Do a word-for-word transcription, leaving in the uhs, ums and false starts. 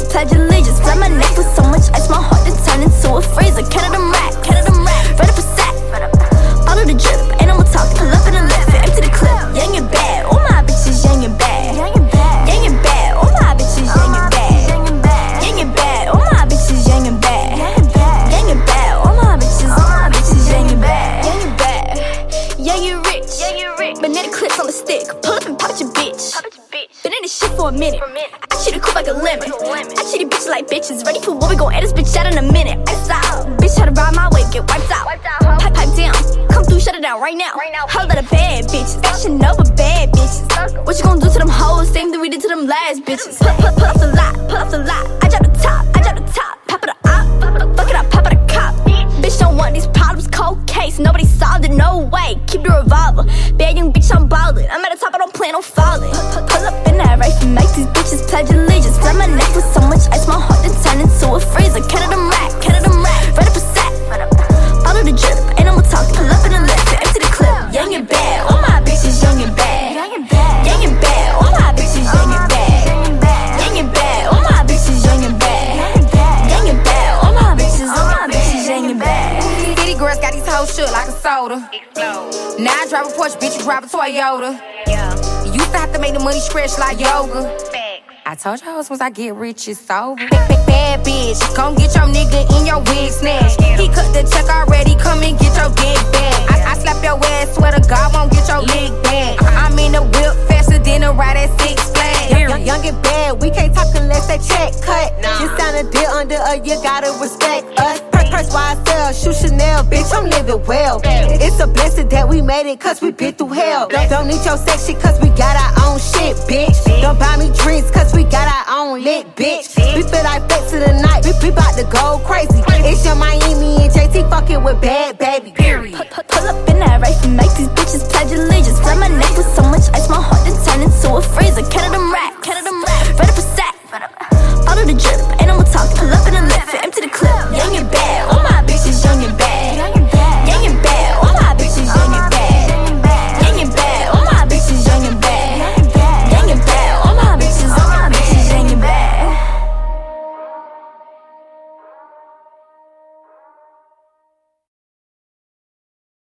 pledge allegiance. Flood my neck with so much ice, my heart to turn into a freezer. Canada rack, Canada rack, ready for sack. Follow the drip, ain't no more talk. Pull up in the lift, empty the clip. Young and bad, all my bitches young and bad. Young and bad, young and bad, all my bitches young and bad. Young and bad, young and bad, all my bitches young and bad. Young and bad, all my bitches, all my bitches young and bad. Young and bad, young and rich, young and rich. Banana clips on the stick, pull up and pop at your bitch. Been in this shit for a minute. I treat it cool like a lemon. I treat it bitches like bitches. Ready for what we gon' add this bitch out in a minute. Ice out. Bitch try to ride my way, get wiped out. Pipe, pipe down. Come through, shut it down right now. Whole lot of bad bitches. I should know but bad bitches. What you gon' do to them hoes? Same thing we did to them last bitches. Put, put, put off the lot, put off the lot. I drop the top, I drop the top. Pop it up, fuck it up, pop it a cop. Bitch don't want these problems, cold case. Nobody solved it, no way. Keep the revolver. Bad young bitch, I'm ballin'. I'm at the top, I don't plan on falling. Pull up in that right and make these bitches pledge allegiance. Flood my neck with so much ice, my heart to turn into a freezer. Canada rack, Canada rack, ready for sack. Follow the drip, ain't no more talk. Pull up in the lift, empty the clip. Young and bad, all my bitches young and bad. Young and bad, young and bad, all my bitches young and bad. Young and bad, all my bitches young and bad. Young and bad, all my bitches, all my bitches young and bad. City girls got these hoes shook like a soda. Now I drive a Porsche, bitch, you drive a Toyota. You used to have to make the money stretch like yoga. I told y'all once I get rich, it's over. Bad bitch, come get your nigga in your wig snatch. He cut the check already, come and get your dick back. I, I slap your ass, swear to God, won't get your leg back. I'm in the whip faster than a ride at Six Flags. Young, young and bad, we can't talk unless that check cut. Just sign a deal under a, you gotta respect us. Purse Y S L, shoe Chanel, bitch, I'm living well. It's a blessing that we made it, cause we been through hell. Don't, don't need your sex shit, cause we got our own shit, bitch. Don't buy me drinks, cause we got our own lit, bitch. We feel like flex of the night, we, we bout to go crazy. It's your Miami and J T fucking with bad baby.